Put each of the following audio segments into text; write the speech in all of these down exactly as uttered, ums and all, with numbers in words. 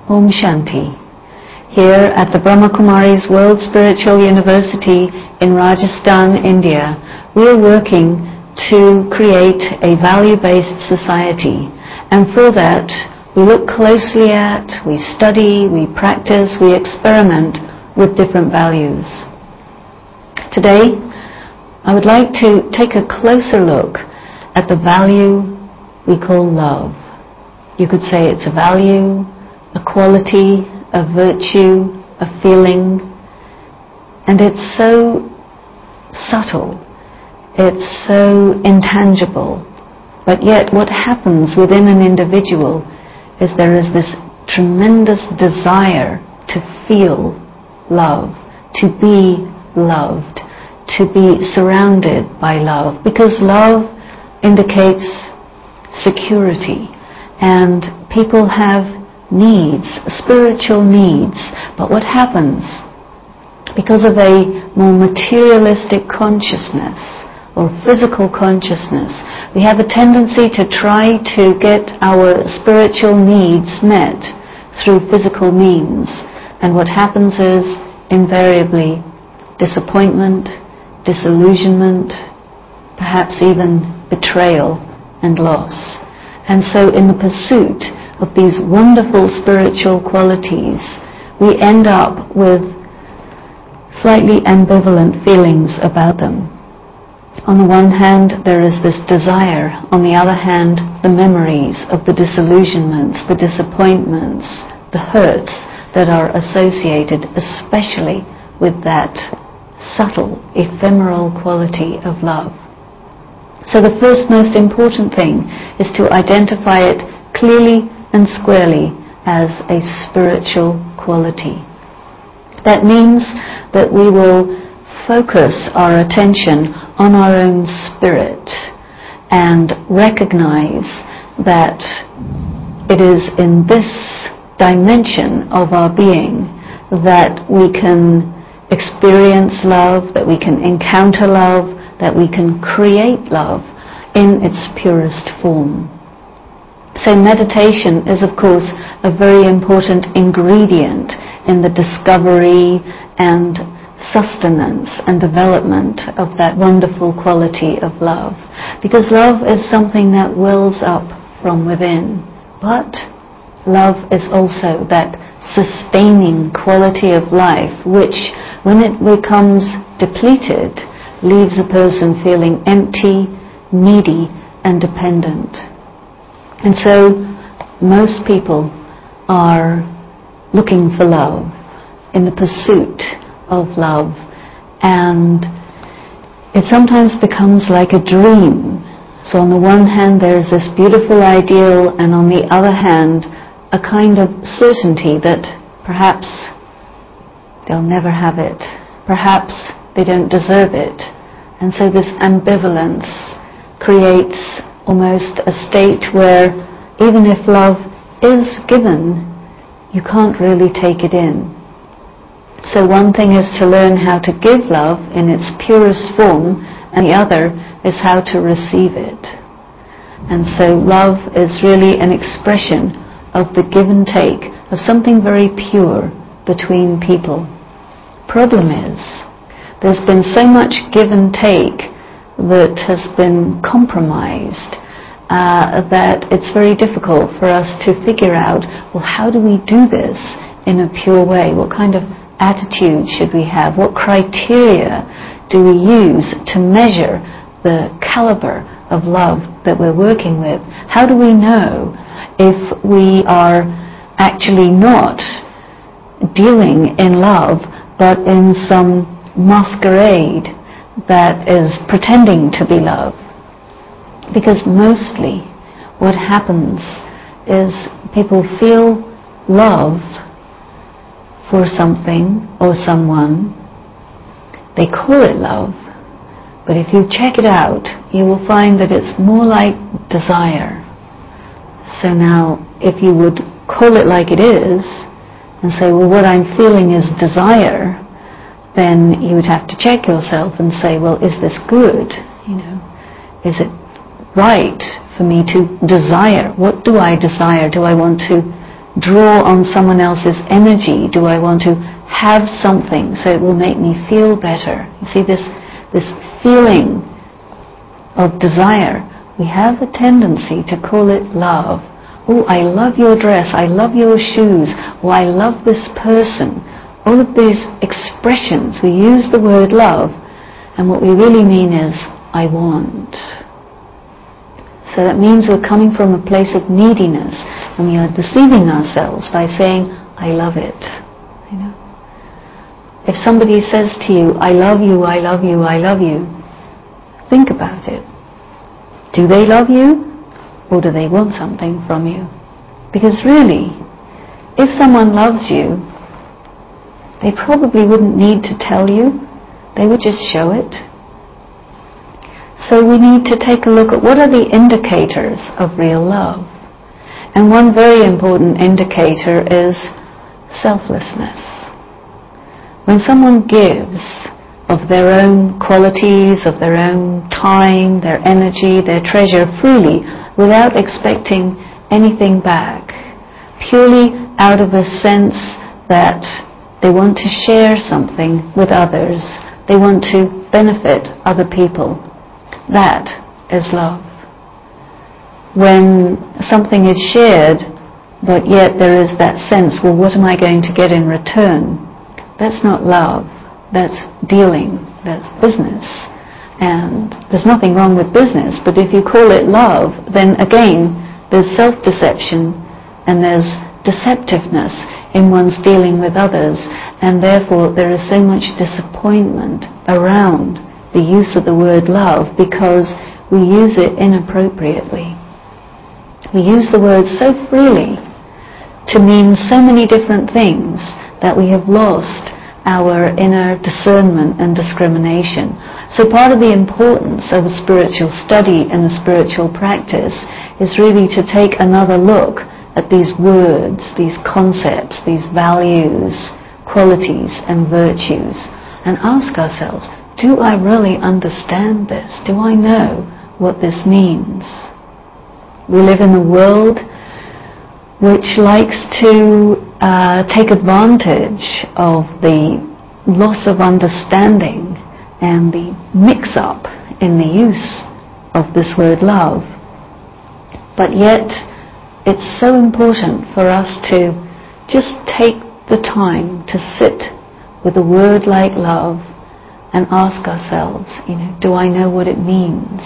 Om Shanti. Here at the Brahma Kumaris World Spiritual University in Rajasthan, India, we are working to create a value-based society. And for that, we look closely at, we study, we practice, we experiment with different values. Today, I would like to take a closer look at the value we call love. You could say it's a value, a quality, a virtue, a feeling, and it's so subtle, it's so intangible, but yet what happens within an individual is there is this tremendous desire to feel love, to be loved, to be surrounded by love, because love indicates security, and people have needs, spiritual needs. But what happens? Because of a more materialistic consciousness or physical consciousness, we have a tendency to try to get our spiritual needs met through physical means. And what happens is invariably disappointment, disillusionment, perhaps even betrayal and loss. And so in the pursuit of these wonderful spiritual qualities, we end up with slightly ambivalent feelings about them. On the one hand, there is this desire. On the other hand, the memories of the disillusionments, the disappointments, the hurts that are associated especially with that subtle, ephemeral quality of love. So the first most important thing is to identify it clearly and squarely as a spiritual quality. That means that we will focus our attention on our own spirit and recognize that it is in this dimension of our being that we can experience love, that we can encounter love, that we can create love in its purest form. So meditation is, of course, a very important ingredient in the discovery and sustenance and development of that wonderful quality of love. Because love is something that wells up from within. But love is also that sustaining quality of life which, when it becomes depleted, leaves a person feeling empty, needy, and dependent. And so most people are looking for love, in the pursuit of love, and it sometimes becomes like a dream. So on the one hand there's this beautiful ideal, and on the other hand a kind of certainty that perhaps they'll never have it, perhaps they don't deserve it. And so this ambivalence creates almost a state where even if love is given, you can't really take it in. So one thing is to learn how to give love in its purest form, and the other is how to receive it. And so love is really an expression of the give and take of something very pure between people. Problem is, there's been so much give and take that has been compromised uh, that it's very difficult for us to figure out, well, how do we do this in a pure way? What kind of attitude should we have? What criteria do we use to measure the caliber of love that we're working with? How do we know if we are actually not dealing in love but in some masquerade that is pretending to be love? Because mostly what happens is people feel love for something or someone. They call it love, but if you check it out, you will find that it's more like desire. So now, if you would call it like it is, and say, well, what I'm feeling is desire, then you would have to check yourself and say, well, is this good? You know, is it right for me to desire? What do I desire? Do I want to draw on someone else's energy? Do I want to have something so it will make me feel better? You see, this, this feeling of desire, we have a tendency to call it love. Oh, I love your dress, I love your shoes, or I love this person. All of these expressions, we use the word love, and what we really mean is, I want. So that means we're coming from a place of neediness, and we are deceiving ourselves by saying, I love it. You know? If somebody says to you, I love you, I love you, I love you, think about it. Do they love you, or do they want something from you? Because really, if someone loves you, they probably wouldn't need to tell you. They would just show it. So we need to take a look at what are the indicators of real love. And one very important indicator is selflessness. When someone gives of their own qualities, of their own time, their energy, their treasure freely, without expecting anything back, purely out of a sense that they want to share something with others, they want to benefit other people, that is love. When something is shared, but yet there is that sense, well, what am I going to get in return? That's not love. That's dealing. That's business. And there's nothing wrong with business, but if you call it love, then again, there's self-deception and there's deceptiveness in one's dealing with others, and therefore there is so much disappointment around the use of the word love because we use it inappropriately. We use the word so freely to mean so many different things that we have lost our inner discernment and discrimination. So part of the importance of a spiritual study and a spiritual practice is really to take another look at these words, these concepts, these values, qualities and virtues, and ask ourselves, do I really understand this? Do I know what this means? We live in a world which likes to uh, take advantage of the loss of understanding and the mix-up in the use of this word love. But yet, it's so important for us to just take the time to sit with a word like love and ask ourselves, you know, do I know what it means?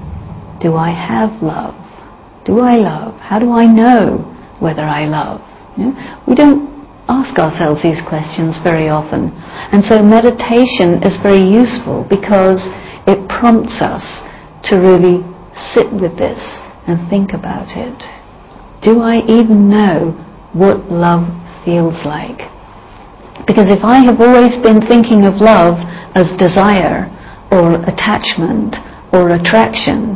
Do I have love? Do I love? How do I know whether I love? You know, we don't ask ourselves these questions very often. And so meditation is very useful because it prompts us to really sit with this and think about it. Do I even know what love feels like? Because if I have always been thinking of love as desire or attachment or attraction,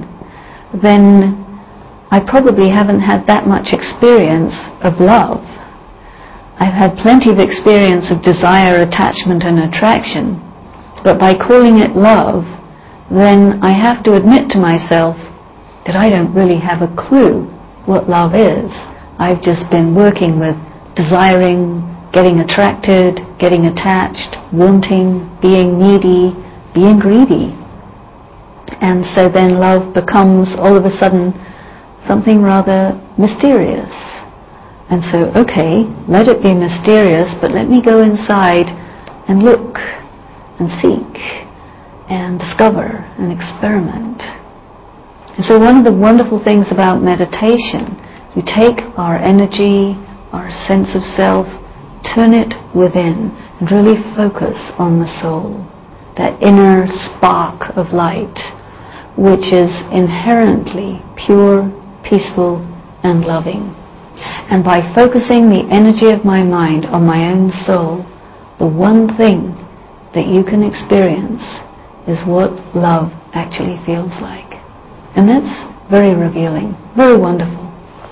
then I probably haven't had that much experience of love. I've had plenty of experience of desire, attachment and attraction, but by calling it love, then I have to admit to myself that I don't really have a clue what love is. I've just been working with desiring, getting attracted, getting attached, wanting, being needy, being greedy. And so then love becomes all of a sudden something rather mysterious. And so, okay, let it be mysterious, but let me go inside and look and seek and discover and experiment. And so one of the wonderful things about meditation, we take our energy, our sense of self, turn it within and really focus on the soul, that inner spark of light, which is inherently pure, peaceful and loving. And by focusing the energy of my mind on my own soul, the one thing that you can experience is what love actually feels like. And that's very revealing, very wonderful.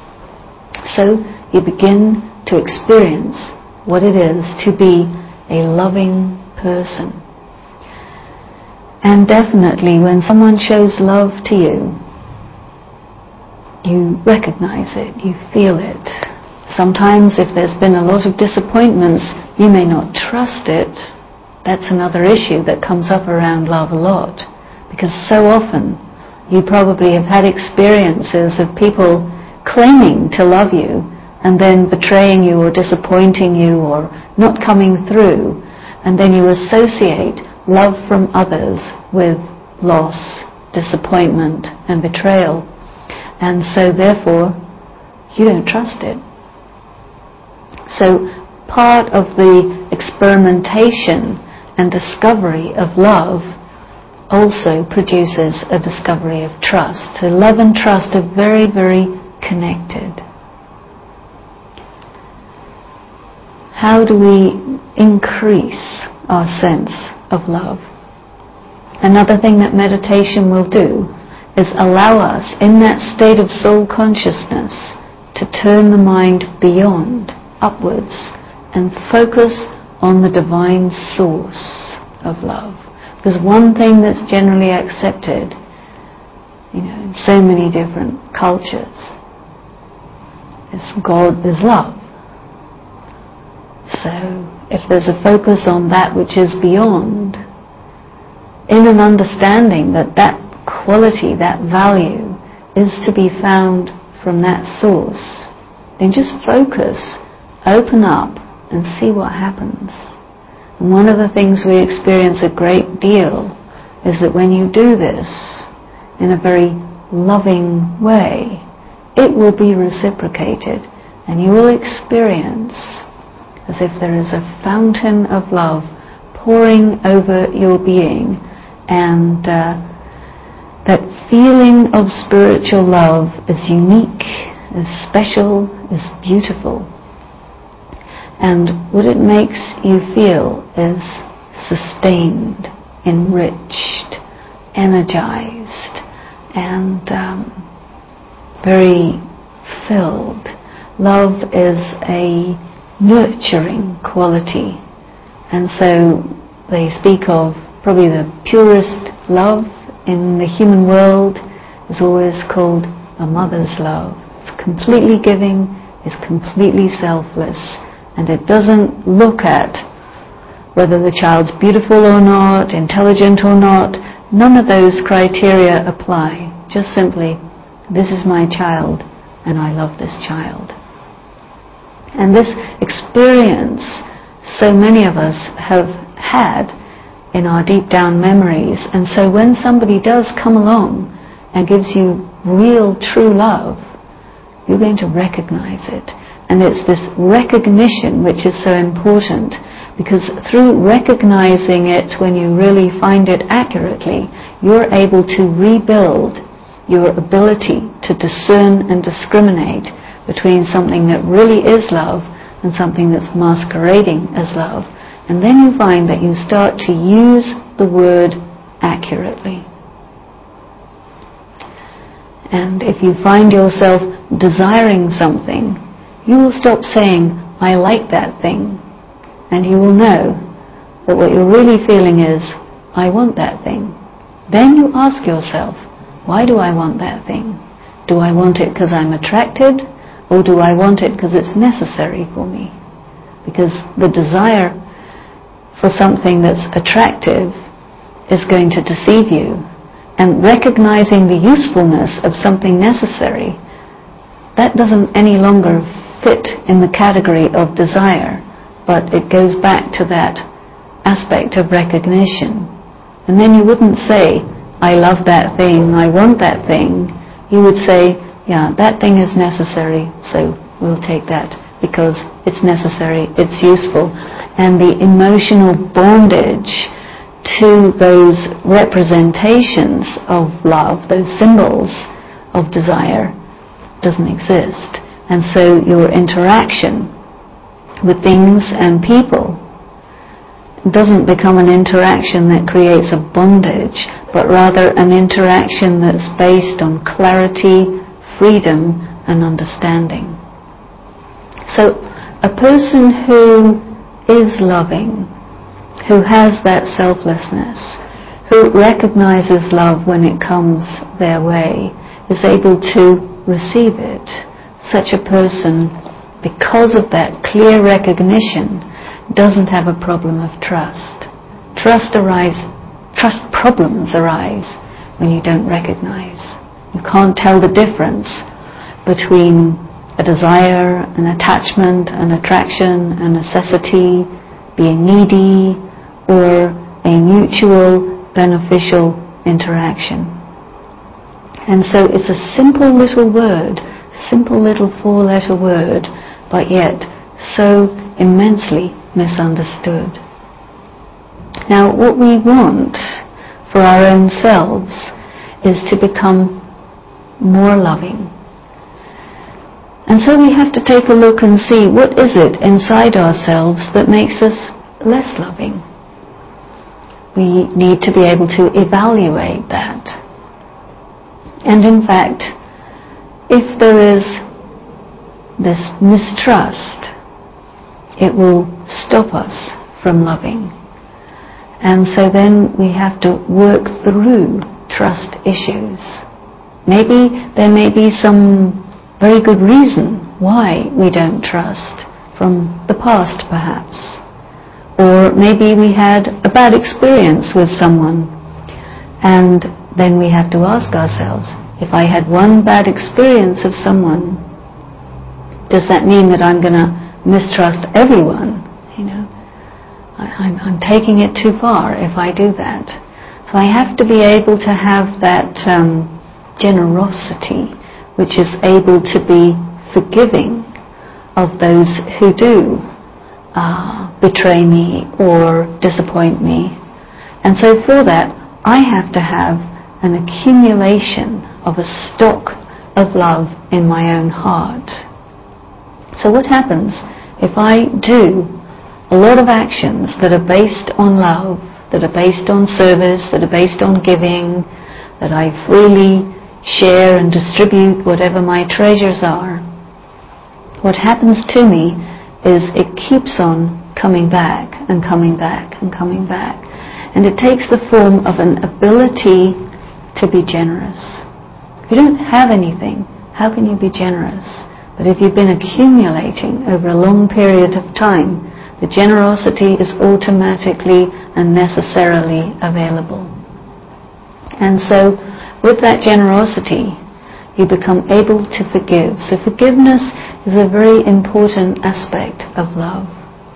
So you begin to experience what it is to be a loving person. And definitely when someone shows love to you, you recognize it, you feel it. Sometimes if there's been a lot of disappointments, you may not trust it. That's another issue that comes up around love a lot. Because so often you probably have had experiences of people claiming to love you and then betraying you or disappointing you or not coming through. And then you associate love from others with loss, disappointment and betrayal. And so therefore you don't trust it. So part of the experimentation and discovery of love also produces a discovery of trust. So love and trust are very, very connected. How do we increase our sense of love? Another thing that meditation will do is allow us in that state of soul consciousness to turn the mind beyond, upwards, and focus on the divine source of love. Because one thing that's generally accepted, you know, in so many different cultures, is God is love. So if there's a focus on that which is beyond, in an understanding that that quality, that value, is to be found from that source, then just focus, open up, and see what happens. And one of the things we experience a great deal is that when you do this in a very loving way, it will be reciprocated, and you will experience as if there is a fountain of love pouring over your being, and uh, that feeling of spiritual love is unique, is special, is beautiful. And what it makes you feel is sustained, enriched, energized, and um, very filled. Love is a nurturing quality. And so they speak of probably the purest love in the human world is always called a mother's love. It's completely giving, it's completely selfless. And it doesn't look at whether the child's beautiful or not, intelligent or not. None of those criteria apply. Just simply, this is my child, and I love this child. And this experience, so many of us have had in our deep down memories. And so when somebody does come along and gives you real, true love, you're going to recognize it. And it's this recognition which is so important, because through recognizing it when you really find it accurately, you're able to rebuild your ability to discern and discriminate between something that really is love and something that's masquerading as love. And then you find that you start to use the word accurately. And if you find yourself desiring something, you will stop saying, I like that thing. And you will know that what you're really feeling is, I want that thing. Then you ask yourself, why do I want that thing? Do I want it because I'm attracted? Or do I want it because it's necessary for me? Because the desire for something that's attractive is going to deceive you. And recognizing the usefulness of something necessary, that doesn't any longer fit in the category of desire, but it goes back to that aspect of recognition. And then you wouldn't say, I love that thing, I want that thing. You would say, yeah, that thing is necessary, so we'll take that because it's necessary, it's useful. And the emotional bondage to those representations of love, those symbols of desire, doesn't exist. And so your interaction with things and people doesn't become an interaction that creates a bondage, but rather an interaction that's based on clarity, freedom, and understanding. So a person who is loving, who has that selflessness, who recognizes love when it comes their way, is able to receive it. Such a person because of that clear recognition, doesn't have a problem of trust. Trust arise, trust problems arise when you don't recognize. You can't tell the difference between a desire, an attachment, an attraction, a necessity, being needy, or a mutual beneficial interaction. And so it's a simple little word, simple little four-letter word, but yet so immensely misunderstood. Now, what we want for our own selves is to become more loving. And so we have to take a look and see what is it inside ourselves that makes us less loving. We need to be able to evaluate that. And in fact, if there is this mistrust, it will stop us from loving. And so then we have to work through trust issues. Maybe there may be some very good reason why we don't trust, from the past perhaps. Or maybe we had a bad experience with someone, and then we have to ask ourselves, if I had one bad experience of someone, does that mean that I'm going to mistrust everyone? You know, I, I'm, I'm taking it too far if I do that. So I have to be able to have that um, generosity, which is able to be forgiving of those who do uh, betray me or disappoint me. And so for that, I have to have an accumulation of a stock of love in my own heart. So what happens if I do a lot of actions that are based on love, that are based on service, that are based on giving, that I freely share and distribute whatever my treasures are? What happens to me is it keeps on coming back and coming back and coming back. And it takes the form of an ability to be generous. If you don't have anything, how can you be generous? But if you've been accumulating over a long period of time, the generosity is automatically and necessarily available. And so, with that generosity, you become able to forgive. So forgiveness is a very important aspect of love.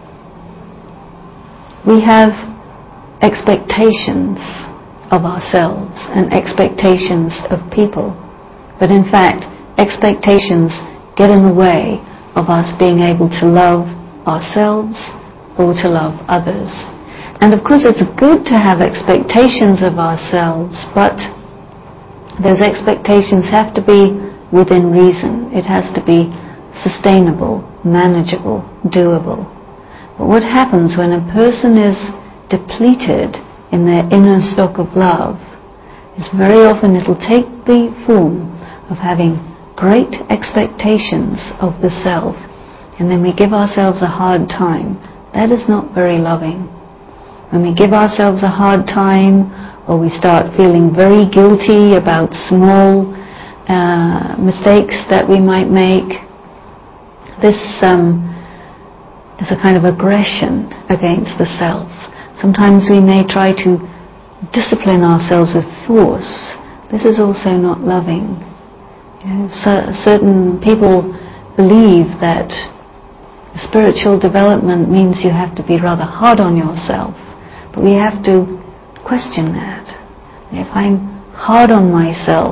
We have expectations of ourselves and expectations of people. But in fact, expectations get in the way of us being able to love ourselves or to love others. And of course it's good to have expectations of ourselves, but those expectations have to be within reason. It has to be sustainable, manageable, doable. But what happens when a person is depleted in their inner stock of love is very often it'll take the form of having great expectations of the self, and then we give ourselves a hard time. That is not very loving. When we give ourselves a hard time, or we start feeling very guilty about small uh, mistakes that we might make, this um, is a kind of aggression against the self. Sometimes we may try to discipline ourselves with force. This is also not loving. You know, c- certain people believe that spiritual development means you have to be rather hard on yourself. But we have to question that. If I'm hard on myself,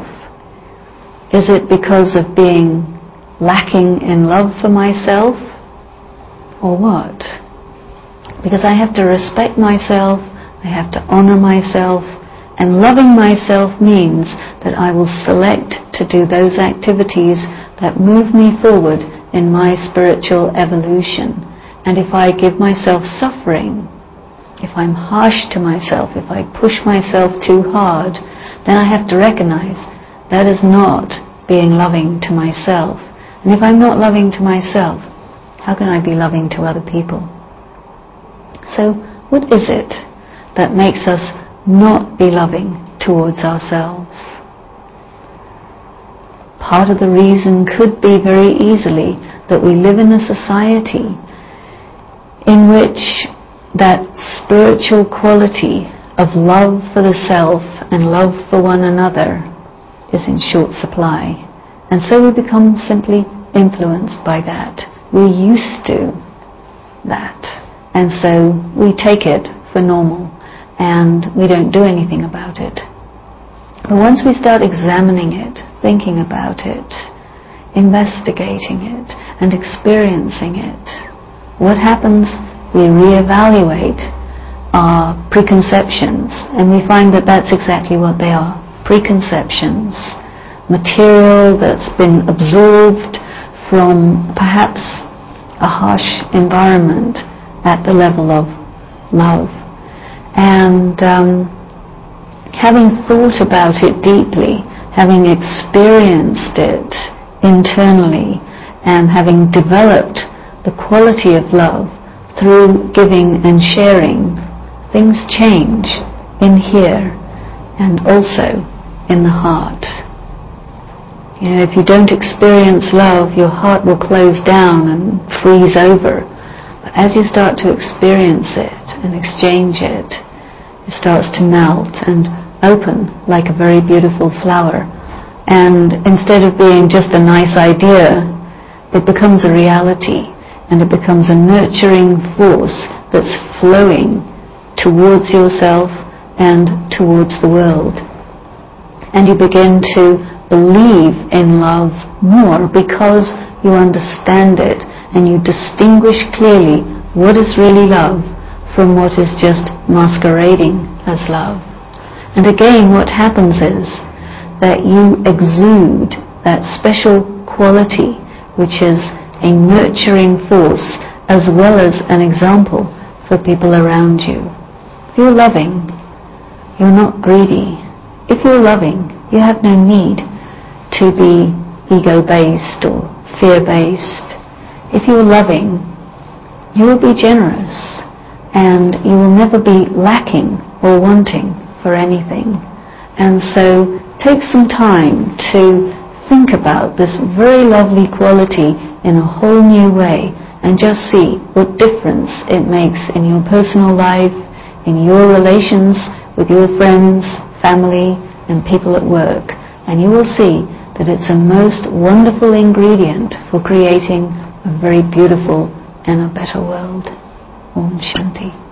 is it because of being lacking in love for myself, or what? Because I have to respect myself, I have to honor myself, and loving myself means that I will select to do those activities that move me forward in my spiritual evolution. And if I give myself suffering, if I'm harsh to myself, if I push myself too hard, then I have to recognize that is not being loving to myself. And if I'm not loving to myself, how can I be loving to other people? So, what is it that makes us not be loving towards ourselves? part of the reason could be very easily that we live in a society in which that spiritual quality of love for the self and love for one another is in short supply. And so we become simply influenced by that. We're used to that. And so we take it for normal and we don't do anything about it. But once we start examining it, thinking about it, investigating it, and experiencing it, what happens? We reevaluate our preconceptions, and we find that that's exactly what they are. Preconceptions. Material that's been absorbed from perhaps a harsh environment at the level of love. And um, having thought about it deeply, having experienced it internally, and having developed the quality of love through giving and sharing, things change in here and also in the heart. You know, if you don't experience love, your heart will close down and freeze over. But as you start to experience it and exchange it, it starts to melt and open like a very beautiful flower. And instead of being just a nice idea, it becomes a reality, and it becomes a nurturing force that's flowing towards yourself and towards the world. And you begin to believe in love more because you understand it and you distinguish clearly what is really love from what is just masquerading as love. And again, what happens is that you exude that special quality which is a nurturing force as well as an example for people around you. If you're loving, you're not greedy. If you're loving, you have no need to be ego-based or fear-based. If you're loving, you will be generous and you will never be lacking or wanting for anything. And so take some time to think about this very lovely quality in a whole new way and just see what difference it makes in your personal life, in your relations with your friends, family, and people at work. And you will see that it's a most wonderful ingredient for creating a very beautiful and a better world. Om Shanti.